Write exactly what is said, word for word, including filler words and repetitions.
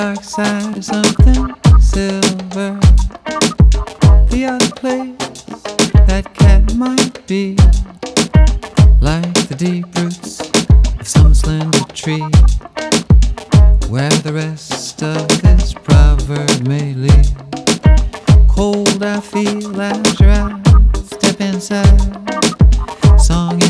dark side of something silver. The other place that cat might be, like the deep roots of some slender tree, where the rest of this proverb may lead. Cold I feel after I step inside. Song